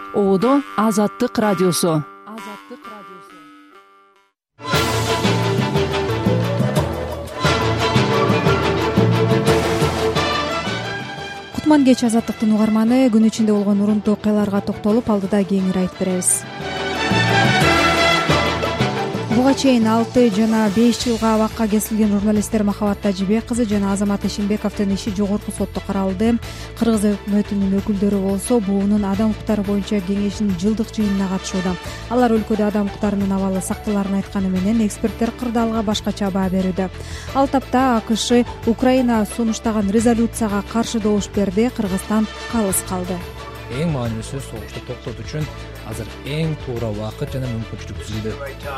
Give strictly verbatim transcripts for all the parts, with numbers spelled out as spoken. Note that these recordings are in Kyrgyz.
Оодо Азаттык радиосу. Азаттык радиосу. Кутман кеч Азаттыктын угарманы, күн ичинде болгон урунтуу окуяларга токтолуп, алдыда кеңири айтып беребиз. Буга чейин алты жана беш жылга абакка кесилген журналисттер Махабат Тажибек кызы жана Азамат Ишенбековдун иши жогорку сотто каралды. Кыргыз өкмөтүнүн өкүлдөрү болсо буунун адам укуктары боюнча кеңешинин жылдык жыйынына катышууда. Алар өлкөдө адам укуктарынын абалы сакталаарын айтканы менен эксперттер кырдаалга башкача баа берүүдө. Ал тапта АКШ Украина сунуштаган резолюцияга каршы добуш берди, Кыргызстан калыс калды. Эң маанилүүсү согушту токтотуу үчүн азыр эң туура убакыт жана мүмкүнчүлүк түзүлдү.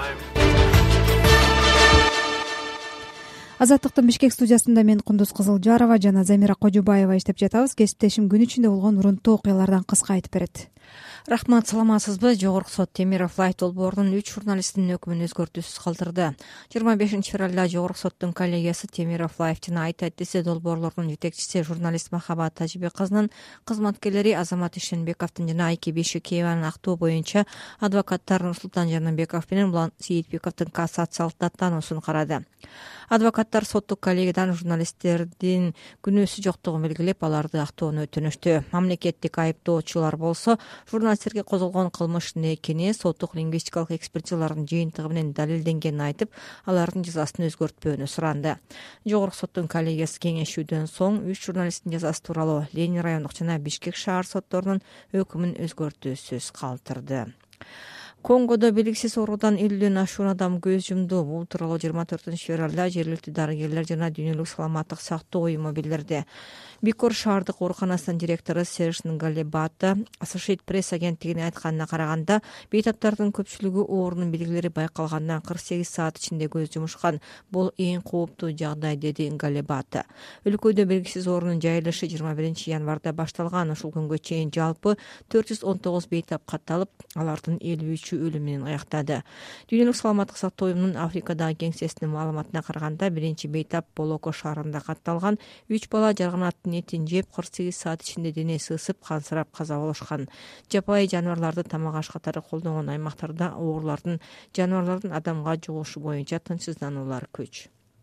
Азаттыктын Бишкек студиясында мен Кундуз Кызылжарова жана Замира Кожубаева иштеп жатабыз. Кесиптешим күн ичинде болгон урунтуу окуялардан кыска айтып берет. Рахмат, саламатсызбы? Жогорку сот Темиров Лайт долбоорунун үч журналисттин өкүмүн өзгөртүүсүз калтырды. жыйырма бешинчи февралда Жогорку соттун коллегиясы Темиров Лайт жана Айта Дисе долбоорлорунун жетекчиси журналист Махабат Тажибек кызынын кызматкерлери Азамат Ишенбековдун жана Айки Бейшекееванын актоо боюнча адвокаттар Нурсултан Жаныбеков менен Улан Сейитбековдун кассациялык даттануусун карады. Адвокаттар соттук коллегиядан журналисттердин күнөөсү жоктугун белгилеп, аларды актоону өтүнүштү. Мамлекеттик айыптоочулар болсо журналисттерге козголгон кылмыш экени соттук лингвистикалык экспертизалардын жыйынтыгы менен далилденгенин айтып, алардын жазасын өзгөртпөөнү суранды. Жогорку соттун коллегиясы кеңешүүдөн соң үч журналисттин жазасы тууралуу Ленин райондук жана Бишкек шаар сотторунун өкүмүн өзгөртүүсүз калтырды. Конгодо белгисиз оорудан элүүдөн ашуун адам көз жумду. Бул тууралуу жыйырма төртүнчү февралда жергиликтүү дарыгерлер жана дүйнөлүк саламаттык сактоо уюму билдирди. Бикор шаардык ооруканасынын директору Серж Нгалебата Associated Press агенттигине айтканына караганда, бейтаптардын көпчүлүгү оорунун белгилери байкалгандан кырк сегиз саат ичинде көз жумушкан. Бул эң кооптуу жагдай, деди Нгалебата. Өлкөдө белгисиз оорунун жайылышы жыйырма биринчи январда башталган. Ушул күнгө чейин жалпы төрт жүз он тогуз бейтап катталып, алардын элүү үчү өлүм менен аяктады. Дүйнөлүк саламаттык сактоо уюмунун Африкадагы кеңсесинин маалыматына караганда, биринчи бейтап Болоко шаарында катталган. Үч бала жарганаттын этин жеп, кырк сегиз саат ичинде денеси ысып, кансырап каза болушкан. Жапайы жаныбарларды тамак аш катары колдонгон аймактарда оорулардын жаныбарлардын адамга жугушу боюнча тынчсыздануулар көч.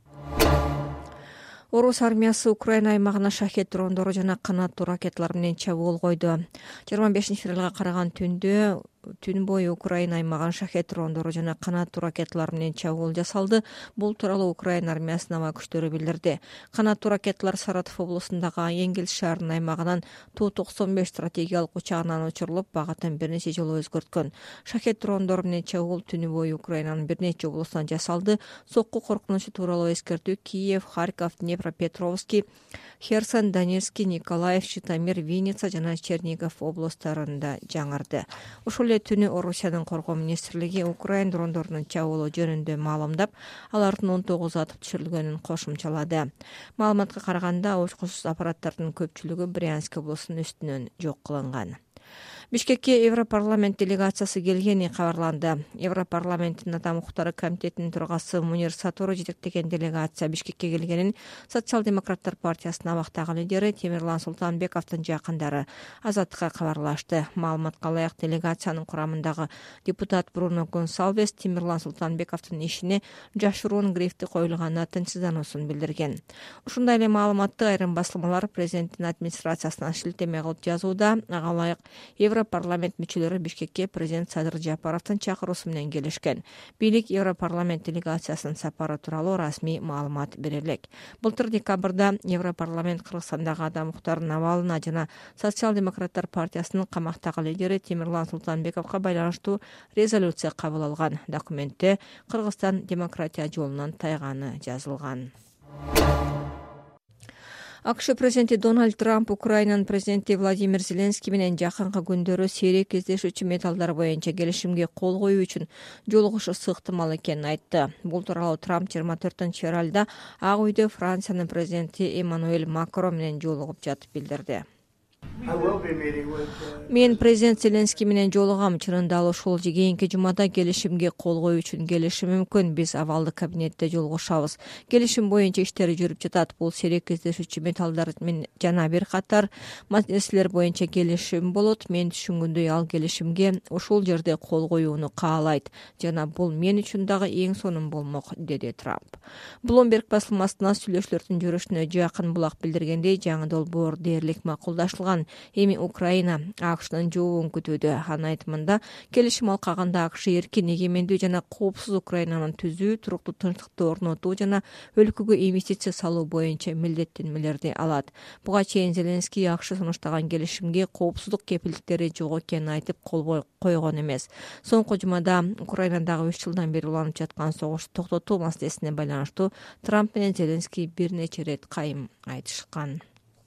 Орус армиясы Украина аймагына шахет дрондору жана канаттуу ракеталар менен чабуул койду. жыйырма бешинчи февралга караган түндө түн бою Украина аймагын шахет дрондору жана канаттуу ракеталар менен чабуул жасалды. Бул тууралуу Украина армиясынын аба күчтөрү билдирди. Канаттуу ракеталар Саратов облусундагы Энгельс шаарынын аймагынан Ту токсон беш стратегиялык учагынан учурулуп, багытын бир нече жолу өзгөрткөн. Шахет дрондору менен чабуул түнү бою Украинанын бир нече облусунан жасалды. Сокку коркунучу тууралуу эскертүү Киев, Харьков, Днепропетровский, Херсон, Донецкий, Николаев, Житомир, Винница жана Чернигов облустарында жаңырды. Ушул эле түнү Орусиянын коргоо министрлиги Украина дрондорунун чабуулу жөнүндө маалымдап, алардын он тогузу атып түшүрүлгөнүн кошумчалады. Маалыматка караганда, учкусуз аппараттардын көпчүлүгү Брянск облусунун үстүнөн жок кылынган. Бишкекке Европарламент делегациясы келгени кабарланды. Европарламенттин адам укуктары комитетинин төрагасы Мунир Сатуру жетектеген делегация Бишкекке келгенин Социал-демократтар партиясынын абактагы лидери Темирлан Султанбековдун жакындары Азаттыкка кабарлашты. Маалыматка ылайык, делегациянын курамындагы депутат Бруно Гонсалвес Темирлан Султанбековдун ишине жашыруун грифти коюлганына тынчсыздануусун билдирген. Ушундай эле маалыматты айрым басылмалар президенттин администрациясына шилтеме кылып жазууда. Ага ылайык Европарламент мүчөлөрү Бишкекке президент Садыр Жапаровдун чакыруусу менен келишкен. Бийлик Европарламент делегациясынын сапары тууралуу расмий маалымат бере элек. Былтыр декабрда Европарламент Кыргызстандагы адам укуктарынын абалына жана Социал-демократтар партиясынын камактагы лидери Темирлан Султанбековго байланыштуу резолюция кабыл алган. Документте Кыргызстан демократия жолунан тайганы жазылган. АКШ президенти Дональд Трамп Украинанын президенти Владимир Зеленский менен жакынкы күндөрү сейрек кездешүүчү металлдар боюнча келишимге кол коюу үчүн жолугушуусу ыктымал экенин айтты. Бул тууралуу Трамп жыйырма төртүнчү февралда Ак үйдө Франциянын президенти Эммануэль Макрон менен жолугуп жатып билдирди. Мен президент Зеленский менен жолугам. Чынында ал ушул кийинки жумада келишимге кол коюу үчүн келиши мүмкүн. Биз абалдык кабинетте жолугушабыз. Келишим боюнча иштери жүрүп жатат. Бул серик кездешүүчү металлдар жана бир катар маселелер боюнча келишим болот. Мен түшүнгөндөй ал келишимге ушул жерде кол коюуну каалайт жана бул мен үчүн дагы эң сонун болмок, деди Трамп. Bloomberg басылмасына сүйлөшүүлөрдүн жүрүшүнө жакын булак билдиргендей, жаңы долбоор дээрлик макулдаштырылган. Эми Украина АКШнын жообун күтүүдө. Анын айтымында, келишим алкагында АКШ эркин, эгемендүү жана коопсуз Украинанын түзүү, туруктуу тынчтыкты орнотуу жана өлкөгө инвестиция салуу боюнча милдеттенмелерди алат. Буга чейин Зеленский АКШ сунуштаган келишимге коопсуздук кепилдиктери жок экенин айтып кол койгон эмес. Соңку жумада Украинадагы үч жылдан бери уланып жаткан согушту токтотуу маселесине байланыштуу Трамп менен Зеленский бир нече ирет кайым айтышкан.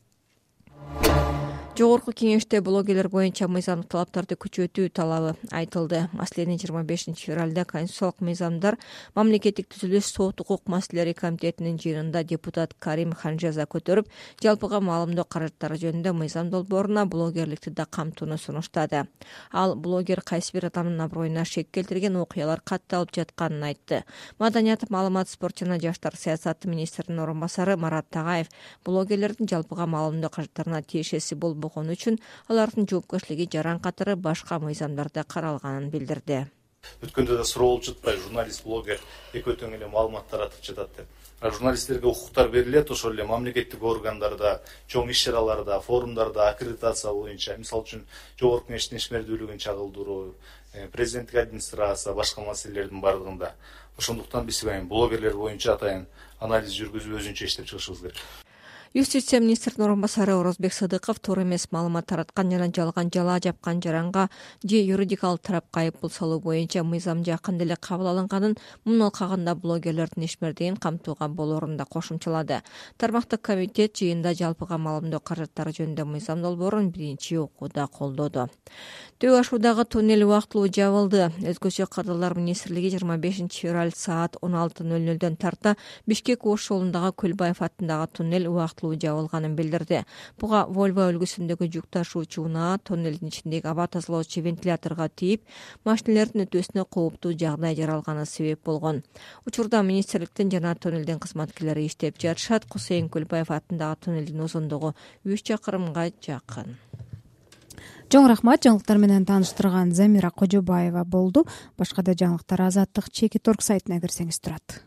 Жогорку кеңеште блогерлер боюнча мыйзамдык талаптарды күчөтүү талабы айтылды. Маселени жыйырма бешинчи февралда Конституциялык мыйзамдар, мамлекеттик түзүлүш, сот укук маселелери комитетинин жыйынында депутат Карим Ханжаза көтөрүп, жалпыга маалымдоо каражаттары жөнүндө мыйзам долбооруна блогерликти да камтууну сунуштады. Ал блогер кайсы бир адамдын аброюна шек келтирген окуялар катталып жатканын айтты. Маданият, маалымат, спорт жана жаштар саясаты министринин орун басары Марат Тагаев блогерлердин жалпыга маалымдоо каражаттарына тиешеси болбогон үчүн алардын жоопкерчилиги жаран катары башка мыйзамдарда каралганын билдирди. Өткөндө да суроо болуп жатпайбы, журналист, блогер экөө тең эле маалымат таратып жатат деп. Журналисттерге укуктар берилет, ошол эле мамлекеттик органдарда, чоң иш-чараларда, форумдарда аккредитация боюнча, мисалы үчүн жогорку кеңештин ишмердүүлүгүн чагылдыруу, президенттик администрация, башка маселелердин бардыгында. Ошондуктан биз блогерлер боюнча атайын анализ жүргүзүп өзүнчө иштеп чыгышыбыз керек. Юстиция министринин орун басары Орозбек Садыков туура эмес маалымат тараткан жана жалган жала жапкан жаранга же юридикалык тарапка айыппул салуу боюнча мыйзам жакында эле кабыл алынганын, мунун алкагында блогерлердин ишмердигин камтууга болоорун да кошумчалады. Тармактык комитет жыйында жалпыга маалымдоо каражаттары жөнүндө мыйзам долбоорун биринчи окууда колдоду. Төө ашуудагы туннель убактылуу жабылды. Өзгөчө кырдаалдар министрлиги жыйырма бешинчи февраль саат он алты ноль нөлдөн тарта Бишкек Ош жолундагы Көлбаев аттындагы туннель убактылуу жабылганын билдирди. Буга Volvo үлгүсүндөгү жүк ташуучу унаа туннелдин ичиндеги аба тазалоочу вентиляторго тийип, машиналардын өтүүсүнө кооптуу жагдай жаралганы себеп болгон. Учурда министрликтин жана туннелдин кызматкерлери иштеп жатышат. Кусейин Көлбаев аттындагы туннелдин узундугу үч чакырымга жакын. Жоң рахмат, жаңылыктар менен тааныштырган Замира Кожобаева болду. Башка да жаңылыктар Азаттык чеки торг сайтына кирсеңиз турат.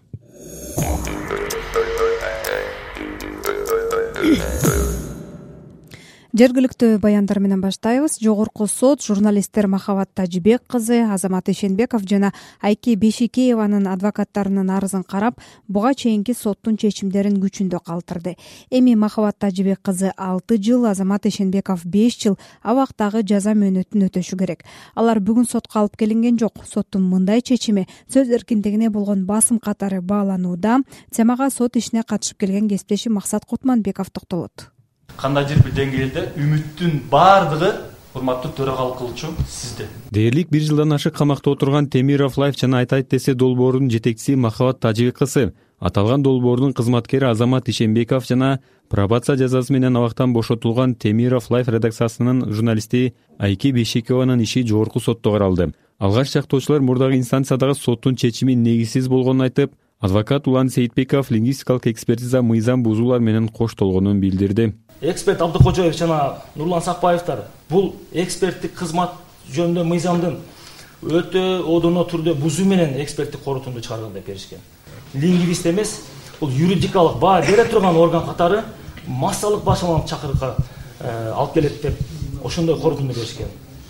Жергиликтүү баяндар менен баштайбыз. Жогорку сот журналисттер Махабат Тажибек кызы, Азамат Ишенбеков жана Айке Бешикееванын адвокаттарынын арызын карап, буга чейинки соттун чечимдерин күчүндө калтырды. Эми Махабат Тажибек кызы алты жыл, Азамат Ишенбеков беш жыл абактагы жаза мөөнөтүн өтөшү керек. Алар бүгүн сотко алып келинген жок. Соттун мындай чечими сөз эркиндигине болгон басым катары бааланууда. Темага сот ишине катышып келген кесиптеши Максат Кутманбеков токтолот. Кандайдыр бир деңгээлде үмүттүн баардыгы урматтуу төрагалык кылуучу сизде. Дээрлик бир жылдан ашык камакта отурган Темиров Лайф жана Айтайт десе долбоорунун жетекчиси Махабат Тажибек кызы, аталган долбоордун кызматкери Азамат Ишенбеков жана пробация жазасы менен абактан бошотулган Темиров Лайф редакциясынын журналисти Айке Бешикееванын иши жогорку сотто каралды. Алгач жактоочулар мурдагы инстанциядагы соттун чечими негизсиз болгонун айтып, адвокат Улан Сейитбеков лингвистикалык экспертиза мыйзам бузуулар менен коштолгонун билдирди. Эксперт Абдыкожоев жана Нурлан Сакбаевтар бул эксперттик кызмат жөнүндө мыйзамдын өтө одоно түрдө бузуу менен эксперттик корутунду чыгарган деп беришкен. Лингвист эмес, бул юридикалык баа бере турган орган катары массалык башаланып чакырыкка алып келет деп ошондой корутунду беришкен.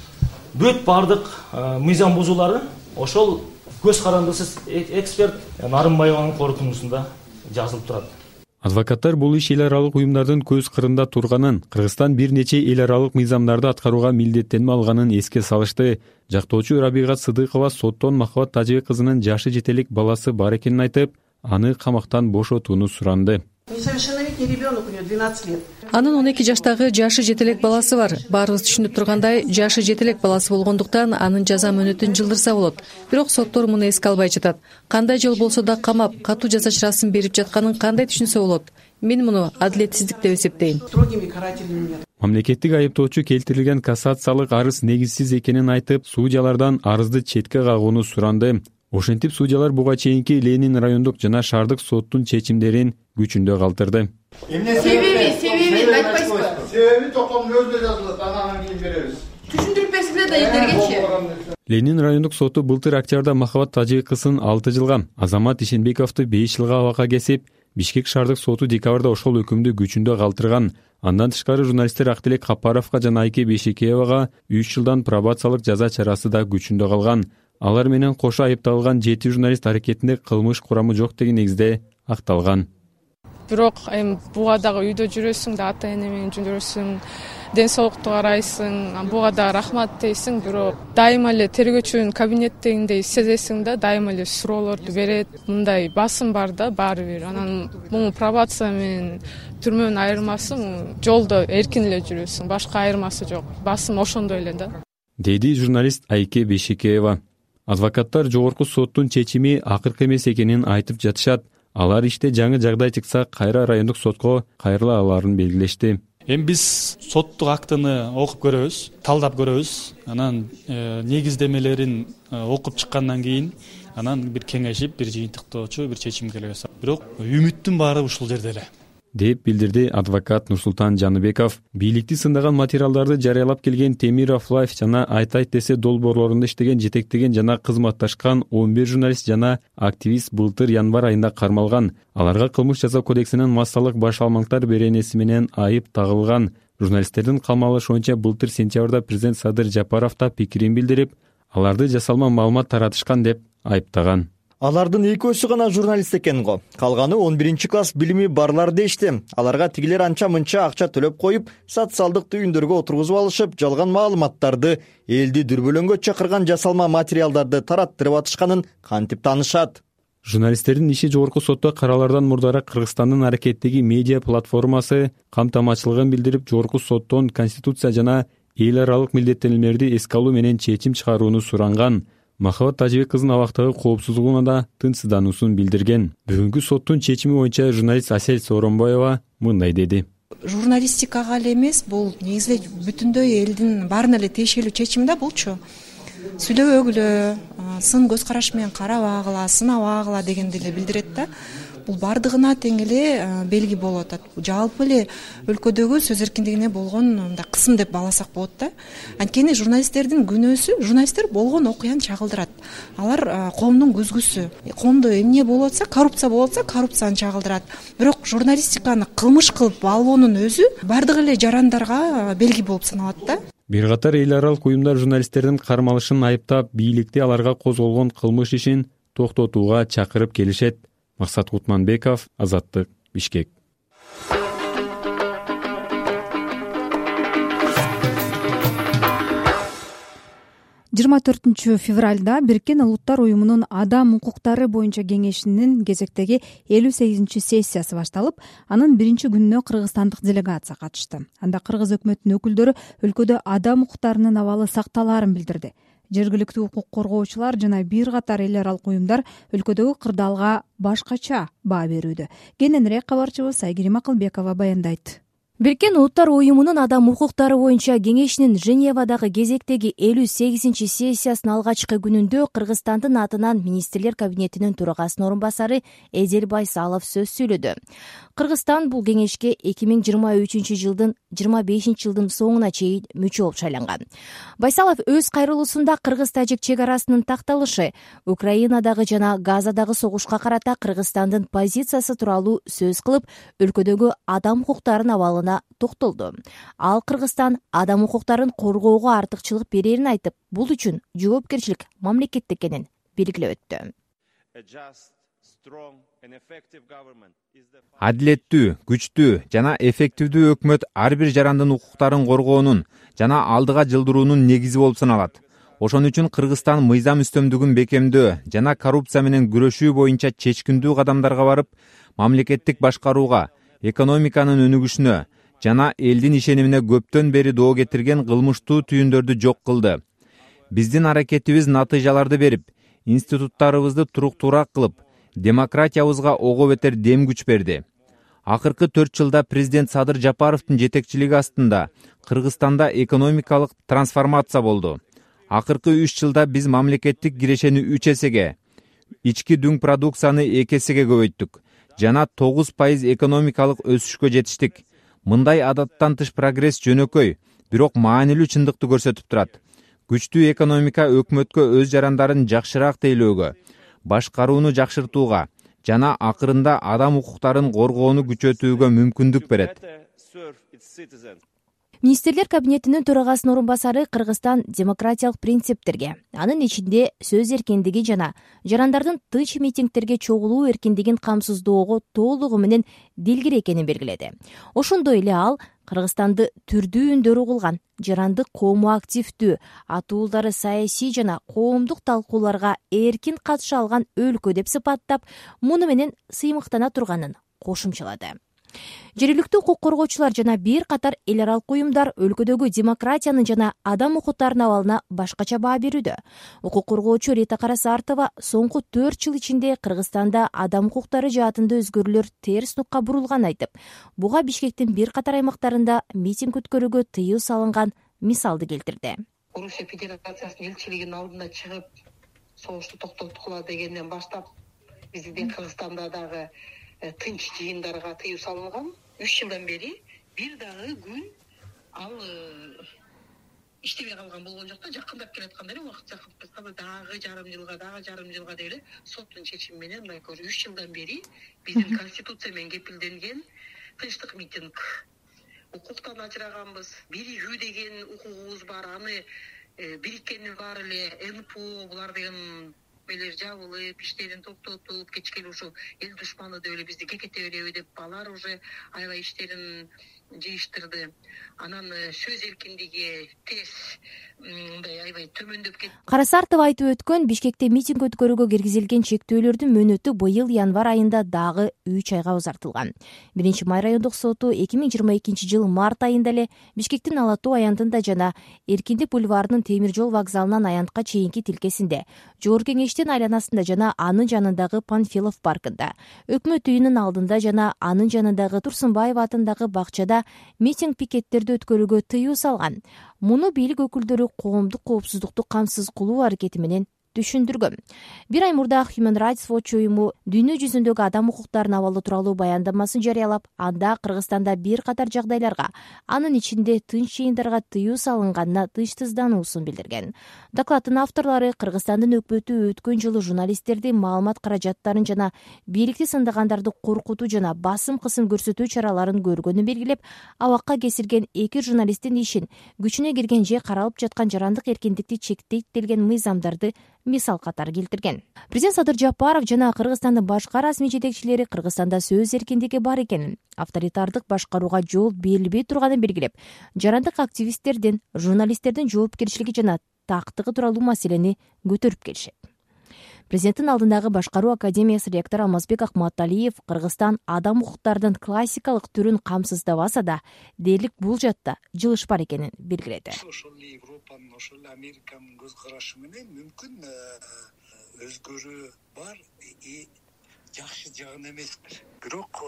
Бүт бардык мыйзам бузуулары ошол көз карандысыз эксперт Нарымбаеванын корутундусунда жазылып турат. Адвокаттар бул иш эл аралык уюмдардын көз кырында турганын, Кыргызстан бир нече эл аралык мыйзамдарды аткарууга милдеттенме алганын эске салышты. Жактоочу Рабига Сыдыкова соттон Махабат Тажибек кызынын жашы жетелик баласы бар экенин айтып, аны камактан бошотууну суранды. Несовершеннолетний ребенок, у него двенадцать лет. Анын он эки жаштагы жашы жетелек баласы бар. Баарыбыз түшүнүп тургандай, жашы жетелек баласы болгондуктан анын жаза мөөнөтүн жылдырса болот. Бирок соттор муну эске албай жатат. Кандай жол болсо да камап, катуу жаза чарасын берип жатканын кандай түшүнсө болот? Мен муну адилетсиздик деп эсептейм. Строгими карательными мерами. Мамлекеттик айыптоочу келтирилген кассациялык арыз негизсиз экенин айтып, судьялардан арызды четке кагууну суранды. Ошентип судьялар буга чейинки Ленин райондук жана шаардык соттун чечимдерин күчүндө калтырды. Себеби, себебин айтпайсызбы? Себеби токтомдун өзүндө жазылат, анан кийин беребиз. Түшүндүрүп берсиңер да элдергечи. Ленин райондук соту былтыр октябрда Махабат Тажибек кызын алты жылга, Азамат Ишенбековду беш жылга абакка кесип, Бишкек шаардык соту декабрда ошол өкүмдү күчүндө калтырган. Андан тышкары журналисттер Актилек Капаровго жана Айке Бешекеевага үч жылдан пробациялык жаза чарасы да күчүндө калган. Алар менен кошо айыпталган жети журналист аракетинде кылмыш курамы жок деген негизде акталган. Бирок эми буга дагы үйдө жүрөсүң да, ата эне менен жүрөсүң, ден соолукту карайсың, буга да рахмат дейсиң, бирок дайыма эле тергөөчүнүн кабинеттегиндей сезесиң да, дайыма эле суроолорду берет. Мындай басым бар да баары бир. Анан бул пробация менен түрмөнүн айырмасы жолдо эркин эле жүрөсүң, башка айырмасы жок. Басым ошондой эле да. Деди журналист Айке Бешекеева. Адвокаттар жогорку соттун чечими акыркы эмес экенин айтып жатышат. Алар иште жаңы жагдай чыкса, кайра райондук сотко кайрыла аларын белгилешти. Эми биз соттук актыны окуп көрөбүз, талдап көрөбүз. Анан негиздемелерин окуп чыккандан кийин анан бир кеңешип, бир жыйынтыктоочу бир чечимге келебиз. Бирок үмүттүн баары ушул жерде эле, деп билдирди адвокат Нурсултан Жаныбеков. Бийликти сындаган материалдарды жарыялап келген Темиров Лайф жана Айтайт десе долбоорлорунда иштеген, жетектеген жана кызматташкан он бир журналист жана активист былтыр январь айында кармалган. Аларга кылмыш жаза кодексинин массалык баш алмактар беренеси менен айып тагылган. Журналисттердин камалышуунча былтыр сентябрда президент Садыр Жапаров да пикирин билдирип, аларды жасалма маалымат таратышкан деп айыптаган. Алардын экөөсү гана журналист экен го. Калганы он биринчи класс билими барлар дешти. Аларга тигилер анча-мынча акча төлөп коюп, социалдык түйүндөргө отургузуп алышып, жалган маалыматтарды, элди дүрбөлөңгө чакырган жасалма материалдарды тараттырып атышканын кантип таанышат. Журналисттердин иши жогорку сотто каралардан мурдараак Кыргызстандын аракеттеги медиа платформасы камтамачылыгын билдирип, жогорку соттон конституция жана эл аралык милдеттенүүлөрдү эске алуу менен чечим чыгарууну суранган. Махабат Тажибек кызын абактагы коопсуздугуна да тынчсыздануусун билдирген. Бүгүнкү соттун чечими боюнча журналист Асель Сооронбаева мындай деди. Журналистикага эле эмес, бул негизи бүтүндөй элдин баарына эле тиешелүү чечим да булчу. Сүйлөбөгүлө, сын көз караш менен карабагыла, сынабагыла дегенди эле билдирет да. Бул бардыгына тең эле белги болуп атат. Жалпы эле өлкөдөгү сөз эркиндигине болгон мындай кысым деп бааласак болот да. Анткени журналисттердин күнөөсү, журналисттер болгон окуяны чагылдырат. Алар коомдун көзгүсү. Коомдо эмне болуп атса, коррупция болуп атса, коррупцияны чагылдырат. Бирок журналистиканы кылмыш кылып алуунун өзү бардык эле жарандарга белги болуп саналат да. Бир катар эл аралык уюмдар журналисттердин кармалышын айыптап, бийликти аларга козголгон кылмыш ишин токтотууга чакырып келишет. Максат Кутманбеков, Азаттык, Бишкек. жыйырма төртүнчү февралда Бириккен Улуттар уюмунун адам укуктары боюнча кеңешинин кезектеги элүү сегизинчи сессиясы башталып, анын биринчи күнүнө кыргызстандык делегация катышты. Анда кыргыз өкмөтүнүн өкүлдөрү өлкөдө адам укуктарынын абалы сакталаарын билдирди. Жергиликтүү укук коргоочулар жана бир катар эл аралык уюмдар өлкөдөгү кырдаалга башкача баа берүүдө. Кененирээк кабарчыбыз Айгерим Акылбекова баяндайт. Бириккен Улуттар уюмунун адам укуктары боюнча кеңешинин Женевадагы кезектеги элүү сегизинчи сессиясынын алгачкы күнүндө Кыргызстандын атынан министрлер кабинетинин төрагасынын орун басары Эзел Байсалов сөз сүйлөдү. Кыргызстан бул кеңешке эки миң жыйырма үчүнчү жылдын жыйырма бешинчи жылдын соңуна чейин мүчө болуп шайланган. Байсалов өз кайрылуусунда кыргыз-тажик чек арасынын такталышы, Украинадагы жана Газадагы согушка карата Кыргызстандын позициясы тууралуу сөз кылып, өлкөдөгү адам укуктарынын абалына токтолду. Ал Кыргызстан адам укуктарын коргоого артыкчылык берерин айтып, бул үчүн жоопкерчилик мамлекеттик экенин белгилеп өттү. Адилеттүү, күчтүү жана эффективдүү өкмөт ар бир жарандын укуктарын коргоонун жана алдыга жылдыруунун негизи болуп саналат. Ошон үчүн Кыргызстан мыйзам үстөмдүгүн бекемдөө жана коррупция менен күрөшүү боюнча чечкиндүү кадамдарга барып, мамлекеттик башкарууга, экономиканын өнүгүшүнө жана элдин ишенимине көптөн бери доо кетирген кылмыштуу түйүндөрдү жок кылды. Биздин аракетибиз натыйжаларды берип, институттарыбызды туруктуураак кылып, демократиябызга ого бетер дем күч берди. акыркы төрт жылда президент Садыр Жапаровдун жетекчилиги астында Кыргызстанда экономикалык трансформация болду. Акыркы үч жылда биз мамлекеттик кирешени үч эсеге, ички дүң продукцияны эки эсеге көбөйттүк жана тогуз пайыз экономикалык өсүшкө жетиштик. Мындай адаттан тыш прогресс жөнөкөй, бирок маанилүү чындыкты көрсөтүп турат. Күчтүү экономика өкмөткө өз жарандарын жакшыраак тейлөөгө, башкарууну жакшыртууга жана акырында адам укуктарын коргоону күчөтүүгө мүмкүндүк берет. Министрлер кабинетинин төрагасынын орун басары Кыргызстан демократиялык принциптерге, анын ичинде сөз эркиндиги жана жарандардын тынч митингдерге чогулуу эркиндигин камсыздоого толугу менен дилгир экенин белгиледи. Ошондой эле ал Кыргызстанды түрдүү үндөр угулган, жарандык коому активдүү, атуулдары саясий жана коомдук талкууларга эркин катыша алган өлкө деп сыпаттап, муну менен сыймыктана турганын кошумчалады. Жергиликтүү укук коргоочулар жана бир катар эл аралык уюмдар өлкөдөгү демократиянын жана адам укуктарынын абалына башкача баа берүүдө. Укук коргоочу Рита Карасартова соңку төрт жыл ичинде Кыргызстанда адам укуктары жаатында өзгөрүүлөр терс нукка бурулганын айтып, буга Бишкектин бир катар аймактарында митинг өткөрүүгө тыюу салынган мисалды келтирди. Орусия Федерациясынын элчилигинин алдына чыгып, согушту токтоткула дегенден баштап биздин Кыргызстанда дагы тынч жыйындарга тыюу салынган. Үч жылдан бери бир дагы күн ал иштебей калган болгон жок да, жакындап келатканда эле убакыт жакындап келатканда дагы жарым жылга дагы жарым жылга деп эле соттун чечими менен мындай көрүп үч жылдан бери биздин конституция менен кепилденген тынчтык митинг укуктан ажыраганбыз. Биригүү деген укугубуз бар, аны бириккендин баары эле эн пэ о булар деген элер жабылып, иштерин токтотуп, кечке ушу эл душманы деп эле бизди кекете береби деп балар уже аябай иштерин жыйыштырды. Анан сөз эркиндиги тез мындай аябай төмөндөп кетти. Карасартова айтып өткөн Бишкекте митинг өткөрүүгө киргизилген чектөөлөрдүн мөөнөтү быйыл январь айында дагы үч айга узартылган. Биринчи май райондук соту эки миң жыйырма экинчи жыл март айында эле Бишкектин Ала Тоо аянтында жана Эркиндик бульварынын темир жол вокзалынан аянтка чейинки тилкесинде, Жогорку Кеңештин айланасында жана анын жанындагы Панфилов паркында, Өкмөт үйүнүн алдында жана анын жанындагы Турсунбаев атындагы бакчада митинг пикеттерди өткөрүүгө тыюу салган. Муну бийлик өкүлдөрү коомдук коопсуздукту камсыз кылуу аракети менен түшүндүргөн. Бир ай мурда Human Rights Watch уюму дүйнө жүзүндөгү адам укуктарынын абалы тууралуу баяндамасын жарыялап, анда Кыргызстанда бир катар жагдайларга, анын ичинде тынч жыйындарга тыюу салынганына тынчсыздануусун билдирген. Докладдын авторлору Кыргызстандын өкмөтү өткөн жылы журналисттерди маалымат каражаттарын жана бийликти сындагандарды коркутуу жана басым кысым көрсөтүү чараларын көргөнүн белгилеп, абакка кесирген эки журналисттин ишин күчүнө кирген же каралып жаткан жарандык эркиндикти чектейт делген мыйзамдарды мисал катары келтирген. Президент Садыр Жапаров жана Кыргызстандын башка расмий жетекчилери Кыргызстанда сөз эркиндиги бар экенин, авторитардык башкарууга жол берилбей турганын белгилеп, жарандык активисттердин, журналисттердин жоопкерчилиги жана тактыгы тууралуу маселени көтөрүп келишет. Президенттин алдындагы башкаруу академиясы ректору Алмазбек Акматалиев Кыргызстан адам укуктарынын классикалык түрүн камсыздабаса да, дээрлик бул жатта жылыш бар экенин белгиледи. Ошол Европанын, ошол Американын көз карашы менен мүмкүн өзгөрүү бар, жакшы жагын эмеспир. Бирок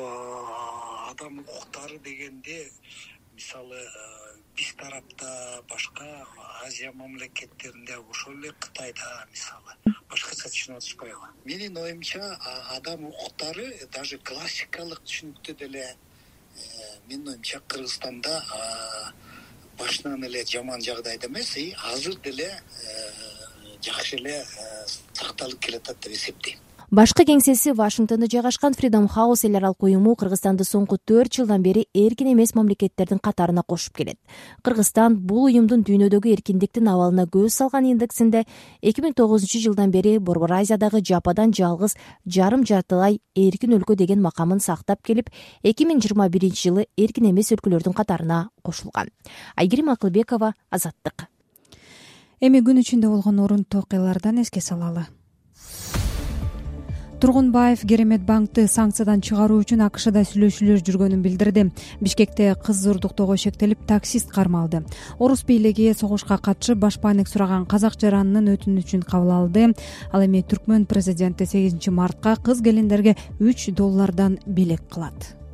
адам укуктары дегенде мисалы биз тарапта, башка Азия мамлекеттеринде, ошол эле Кытайда мисалы башкача түшүнүп атышпайбы? Менин оюмча адам укуктары даже классикалык түшүнүктө деле менин оюмча Кыргызстанда башынан эле жаман жагдайда эмес, азыр деле жакшы эле сакталып келатат деп эсептейм. Башкы кеңсеси Вашингтондо жайгашкан Freedom House эл аралык уюму Кыргызстанды соңку төрт жылдан бери эркин эмес мамлекеттердин катарына кошуп келет. Кыргызстан бул уюмдун дүйнөдөгү эркиндиктин абалына көз салган индексинде эки миң тогузунчу жылдан бери Борбор Азиядагы жападан жалгыз жарым жартылай эркин өлкө деген макамын сактап келип, эки миң жыйырма биринчи жылы эркин эмес өлкөлөрдүн катарына кошулган. Айгерим Акылбекова, Азаттык. Эми күн ичинде болгон орунтуу окуялардан эске салалы. Тургунбаев Керемет банкты санкциядан чыгаруу үчүн АКШда сүйлөшүүлөр жүргөнүн билдирди. Бишкекте кыз урдуктоого шектелип, таксист кармалды. Орус бийлиги согушка катышып башпаанек сураган казак жаранынын өтүнүчүн кабыл алды. Ал эми Түркмөн президенти сегизинчи мартка кыз келиндерге үч доллардан белек кылат.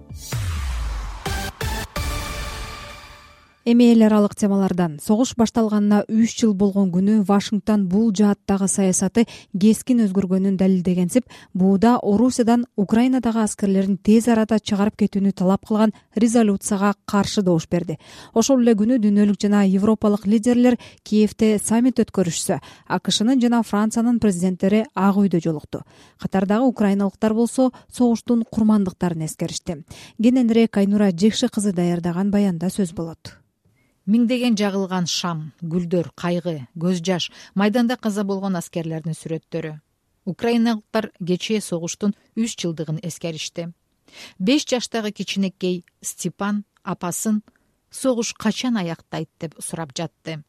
Эми эл аралык темалардан. Согуш башталганына үч жыл болгон күнү Вашингтон бул жааттагы саясаты кескин өзгөргөнүн далилдегенсип, бууда Орусиядан Украинадагы аскерлерин тез арада чыгарып кетүүнү талап кылган резолюцияга каршы добуш берди. Ошол эле күнү дүйнөлүк жана европалык лидерлер Киевде саммит өткөрүшсө, АКШнын жана Франциянын президенттери Ак үйдө жолукту. Катардагы украиналыктар болсо согуштун курмандыктарын эскеришти. Кененирээк Айнура Жекши кызы даярдаган баянда сөз болот. Миңдеген жагылган шам, гүлдөр, кайгы, көз жаш, майданда каза болгон аскерлердин сүрөттөрү. Украиналыктар кечээ согуштун үч жылдыгын эскеришти. Беш жаштагы кичинекей Степан апасын согуш качан аяктайт деп сурап жатты.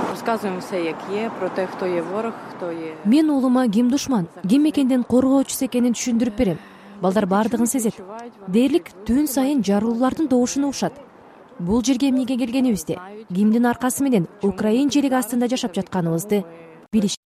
Мен уулума ким душман, ким мекенден коргоочусу экенин түшүндүрүп берем. Балдар баардыгын сезет. Дээрлик түн сайын жарылуулардын добушун угушат. Бул жерге эмнеге келгенибизди, кимдин аркасы менен Украин желиги астында жашап жатканыбызды билишет.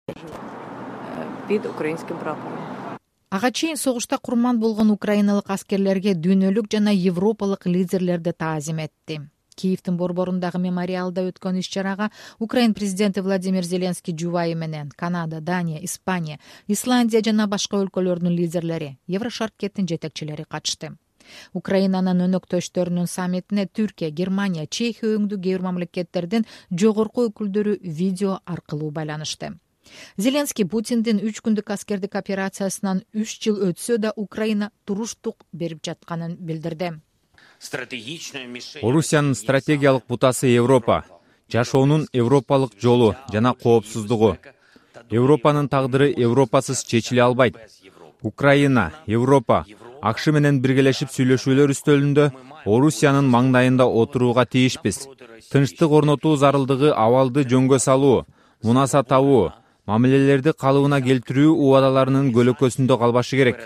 Ага чейин согушта курман болгон украиналык аскерлерге дүйнөлүк жана европалык лидерлер да таазим этти. Киевдин борборундагы мемориалда өткөн иш-чарага Украин президенти Владимир Зеленский жубайы менен Канада, Дания, Испания, Исландия жана башка өлкөлөрдүн лидерлери, Еврошаркеттин жетекчилери катышты. Украинанын өнөктөштөрүнүн саммитине Түркия, Германия, Чехия өңдүү кээ бир мамлекеттердин жогорку өкүлдөрү видео аркылуу байланышты. Зеленский Путиндин үч күндүк аскердик операциясынан үч жыл өтсө да Украина туруштук берип жатканын билдирди. Орусиянын стратегиялык бутасы Европа, жашоонун европалык жолу жана коопсуздугу. Европанын тагдыры европасыз чечиле албайт. Украина, Европа, АКШ менен биргелешип сүйлөшүүлөр үстөлүндө Орусиянын маңдайында отурууга тийишпиз. Тынчтык орнотуу зарылдыгы абалды жөнгө салуу, мунаса табуу, мамилелерди калыбына келтирүү убадаларынын көлөкөсүндө калбашы керек.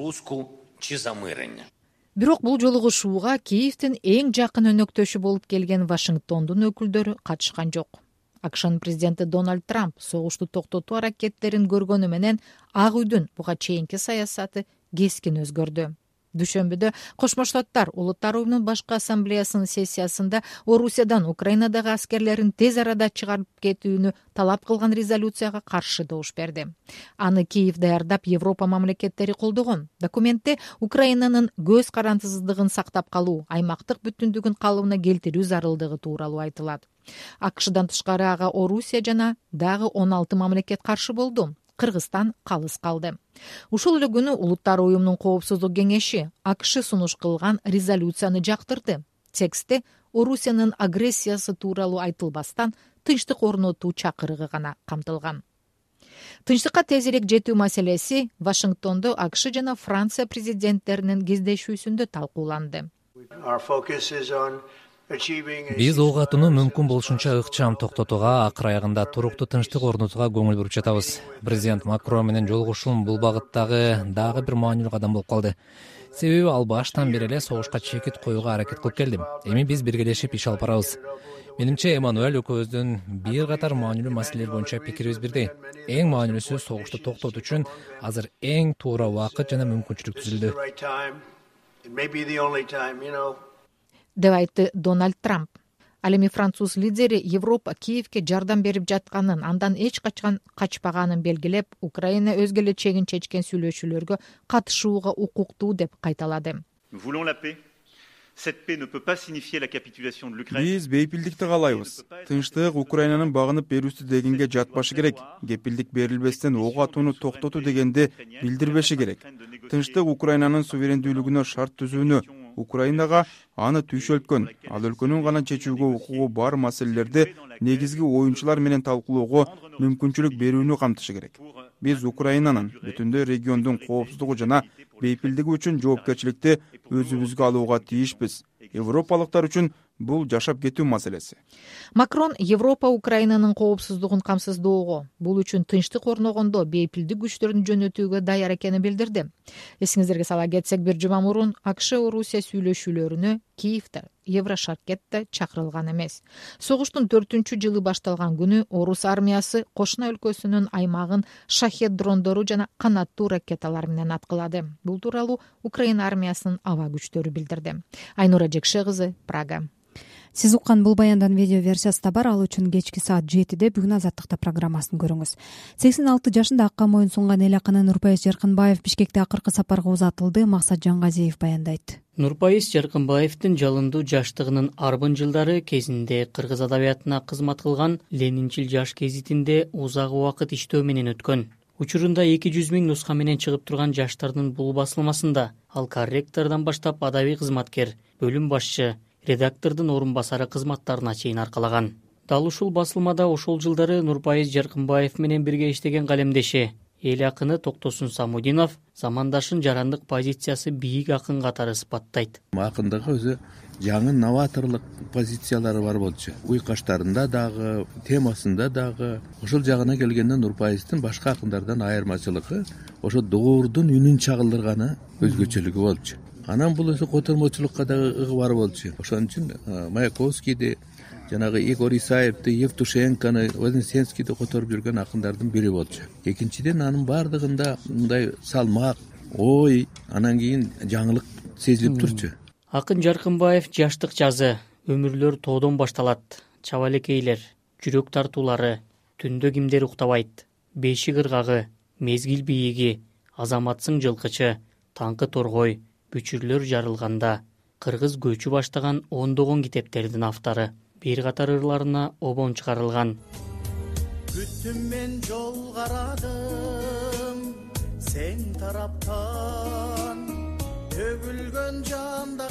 Бирок бул жолугушууга Киевдин эң жакын өнөктөшү болуп келген Вашингтондун өкүлдөрү катышкан жок. АКШнын президенти Дональд Трамп согушту токтотуу аракеттерин көргөнү менен Ак үйдүн буга чейинки саясаты кескин өзгөрдү. Дүйшөмбүдө Кошмо Штаттар Улуттар уюмунун башкы ассамблеясынын сессиясында Орусиядан Украинадагы аскерлерин тез арада чыгарып кетүүнү талап кылган резолюцияга каршы добуш берди. Аны Киев даярдап Европа мамлекеттери колдогон. Документте Украинанын көз карандысыздыгын сактап калуу, аймактык бүтүндүгүн калыбына келтирүү зарылдыгы тууралуу айтылат. АКШдан тышкары ага Орусия жана дагы он алты мамлекет каршы болду. Кыргызстан калыс калды. Ушул эле күнү Улуттар уюмунун коопсуздук кеңеши АКШ сунуш кылган резолюцияны жактырды. Текстте Орусиянын агрессиясы тууралуу айтылбастан тынчтык орнотуу чакырыгы гана камтылган. Тынчтыкка тезирээк жетүү маселеси Вашингтондо АКШ жана Франция президенттеринин кездешүүсүндө талкууланды. Биз ок атууну мүмкүн болушунча ыкчам токтотууга, акыр аягында туруктуу тынчтык орнотууга көңүл буруп жатабыз. Президент Макрон менен жолугушуум бул багыттагы дагы бир маанилүү кадам болуп калды. Себеби ал баштан бери эле согушка чекит коюуга аракет кылып келди. Эми биз биргелешип иш алып барабыз. Менимче Эммануэль экөөбүздүн бир катар маанилүү маселелер боюнча пикирибиз бирдей. Эң маанилүүсү согушту токтотуу үчүн азыр эң туура убакыт жана мүмкүнчүлүк түзүлдү деп айтты Дональд Трамп. Ал эми француз лидери Европа Киевге жардам берип жатканын, андан эч качан качпаганын белгилеп, Украина өзгө эле чегин чечкен сүйлөшүүлөргө катышууга укуктуу деп кайталады. Биз бейпилдикти каалайбыз. Тынчтык Украинанын багынып берүүсү дегенге жатпашы керек. Кепилдик берилбестен ок атууну токтотуу дегенди билдирбеши керек. Тынчтык Украинанын суверендүүлүгүнө шарт түзүүнү, Украинага аны түйшөлткөн, ал өлкөнүн гана чечүүгө укугу бар маселелерди негизги оюнчулар менен талкуулоого мүмкүнчүлүк берүүнү камтышы керек. Биз Украинанын бүтүндөй региондун коопсуздугу жана бейпилдиги үчүн жоопкерчиликти өзүбүзгө алууга тийишпиз. Европалыктар үчүн бул жашап кетүү маселеси. Макрон Европа Украинанын коопсуздугун камсыздоого, бул үчүн тынчтык орногондо бейпилдик күчтөрдү жөнөтүүгө даяр экенин билдирди. Эсиңиздерге сала кетсек, бир жума мурун АКШ Орусия сүйлөшүүлөрүнө Киевде, Еврошаркетте чакырылган эмес. Согуштун төртүнчү жылы башталган күнү Орус армиясы кошуна өлкөсүнүн аймагын шахет дрондору жана канаттуу ракеталар менен аткылады. Бул тууралуу Украина армиясынын аба күчтөрү билдирди. Айнура Жекши кызы, Прага. сиз уккан бул баяндын видео версиясы да бар, ал үчүн кечки саат жетиде бүгүн Азаттыкта программасын көрүңүз. сексен алты жашында акка моюн сунган эл акыны Нурпайыз Жаркынбаев Бишкекте акыркы сапарга узатылды. Максат Жангазиев баяндайт. Нурпайыз Жаркынбаевдин жалындуу жаштыгынын арбын жылдары кезинде кыргыз адабиятына кызмат кылган Ленинчил жаш гезитинде узак убакыт иштөө менен өткөн. Учурунда эки жүз миң нуска менен чыгып турган жаштардын бул басылмасында ал корректордон баштап адабий кызматкер, бөлүм башчы, редактордун орун басары кызматтарына чейин аркалаган. Дал ушул басылмада ошол жылдары Нурпайыз Жаркынбаев менен бирге иштеген калемдеши, эл акыны Токтосун Самудинов замандашын жарандык позициясы бийик акын катары сыпаттайт. Акындыгы өзү жаңы новаторлук позициялары бар болчу. Уйкаштарында дагы, темасында дагы. Ошол жагына келгенде Нурпайыздын башка акындардан айырмачылыгы ошо доордун үнүн чагылдырганы өзгөчөлүгү болчу. Анан бул өзү котормочулукка дагы ыгы бар болчу. Ошон үчүн Маяковскийди, жанагы Игорь Исаевди, Евтушенкону, Вознесенскийди которуп жүргөн акындардын бири болчу. Экинчиден анын бардыгында мындай салмак, ой, анан кийин жаңылык сезилип турчу. Акын Жаркынбаев жаштык жазы, өмүрлөр тоодон башталат, чабалекейлер, жүрөк тартуулары, түндө кимдер уктабайт, беши кыргагы, мезгил бийиги, азаматсың жылкычы, таңкы торгой, бүчүрлөр жарылганда, кыргыз көчү баштаган ондогон китептердин автору. Бир катар ырларына обон чыгарылган. Күттүм мен жол карадым, сен тараптан, төгүлгөн жанда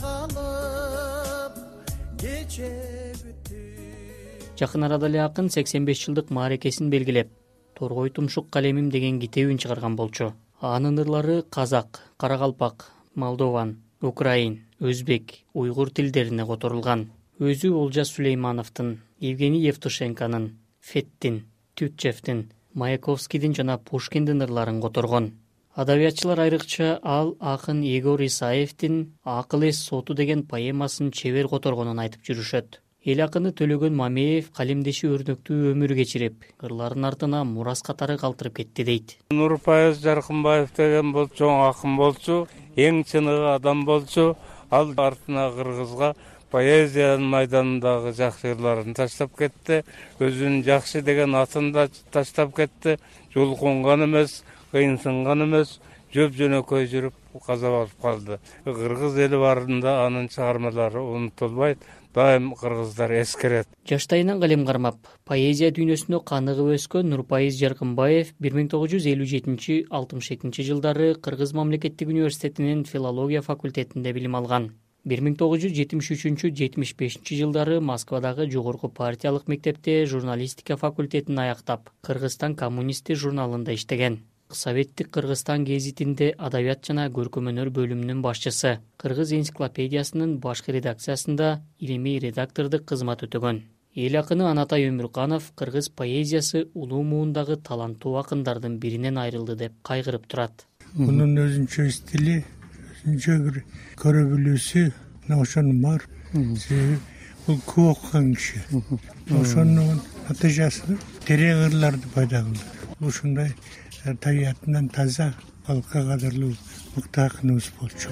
калып, кече бүттү. Жакын арада эле акын сексен беш жылдык маарекесин белгилеп, Торгой тумшук калемим деген китебин чыгарган болчу. Анын ырлары казак, каракалпак, молдован, украин, өзбек, уйгур тилдерине которулган. Өзү Олжас Сулеймановдун, Евгений Евтушенконун, Феттин, Тютчевдин, Маяковскийдин жана Пушкиндин ырларын которгон. Адабиятчылар айрыкча ал акын Игорь Исаевдин Акыл эс соту деген поэмасын чебер которгонун айтып жүрүшөт. Эл акыны Төлөгөн Мамеев калемдеши өрнөктүү өмүр кечирип, ырларын артына мурас катары калтырып кетти дейт. Нурпайыз Жаркынбаев деген бул чоң акын болчу, эң чыныгы адам болчу, ал артына кыргызга поэзиянын майданындагы жакшы ырларын таштап кетти, өзүнүн жакшы деген атын да таштап кетти. Жолконгон эмес, кыйынсынган эмес, жөп жөнөкөй жүрүп каза болуп калды. Кыргыз эли барында анын чыгармалары унутулбайт, дайым кыргыздар эскерет. Жаштайынан калем кармап, поэзия дүйнөсүнө каныгып өскөн Нурпайыз Жаркынбаев бир миң тогуз жүз элүү жетинчи — алтымыш экинчи жылдары Кыргыз мамлекеттик университетинин филология факультетинде билим алган. бир миң тогуз жүз жетимиш үчүнчү — жетимиш бешинчи жылдары Москвадагы жогорку партиялык мектепте журналистика факультетин аяктап, Кыргызстан коммунисти журналында иштеген. Советтик Кыргызстан гезитинде адабият жана көркөмөнөр бөлүмүнүн башчысы, Кыргыз энциклопедиясынын башкы редакциясында илимий редактордук кызмат өтөгөн. Эл акыны Анатай Өмүрканов кыргыз поэзиясы улуу муундагы таланттуу акындардын биринен айрылды деп кайгырып турат. Мунун өзүнчө стили, өзүнчө бир көрө билүүсү ошонун бар. Себеби бул көп окуган киши. Ошонун натыйжасы терең ырларды пайда кылды. Ушундай табиятынан таза, халкка кадырлуу мыкты акыныбыз болчу.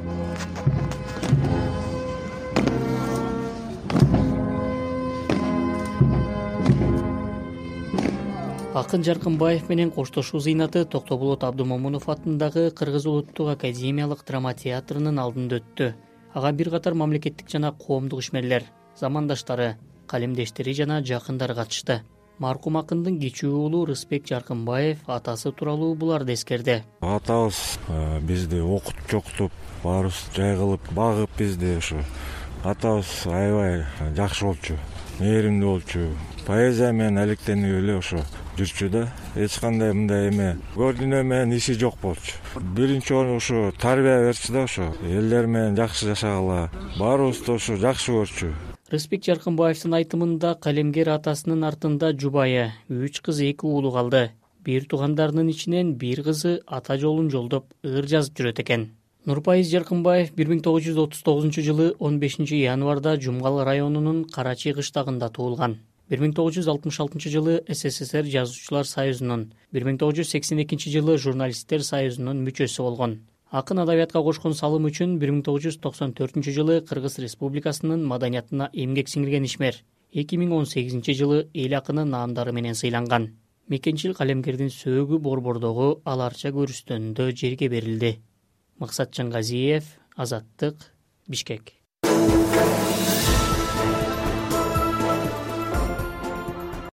Акын Жаркынбаев менен коштошуу зыйнаты Токтоболот Абдымомунов атындагы Кыргыз улуттук академиялык драма театрынын алдында өттү. Ага бир катар мамлекеттик жана коомдук ишмерлер, замандаштары, калемдештери жана жакындары катышты. Маркум акындын кичүү уулу Рысбек Жаркынбаев атасы тууралуу буларды эскерди. Атабыз бизди окутуп жоктуп, баарыбыз жай кылып, багып бизди ушу. Атабыз аябай жакшы болчу, мээримдүү болчу. Поэзия менен алектенип эле ошо жүрчү да. Эч кандай мындай эме көрдүнө менен иши жок болчу. Биринчи орун ушу тарбия берчү да, ошо элдер менен жакшы жашагыла. Баарыбызды ошо жакшы көрчү. Рысбек Жаркынбаевдин айтымында калемгер атасынын артында жубайы, үч кызы, эки уулу калды. Бир туугандарынын ичинен бир кызы ата жолун жолдоп ыр жазып жүрөт экен. Нурпайыз Жаркынбаев бир миң тогуз жүз отуз тогузунчу жылы он бешинчи январда Жумгал районунун Карачи кыштагында туулган. бир миң тогуз жүз алтымыш алтынчы жылы СССР Жазуучулар союзунун, бир миң тогуз жүз сексен экинчи жылы Журналисттер союзунун мүчөсү болгон. Акын адабиятка кошкон салым үчүн бир миң тогуз жүз токсон төртүнчү жылы Кыргыз Республикасынын маданиятына эмгек сиңирген ишмер. эки миң он сегизинчи жылы эл акыны наамдары менен сыйланган. Мекенчил калемгердин сөөгү борбордогу аларча көрүстөнүндө жерге берилди. Максат Жангазиев, Азаттык, Бишкек.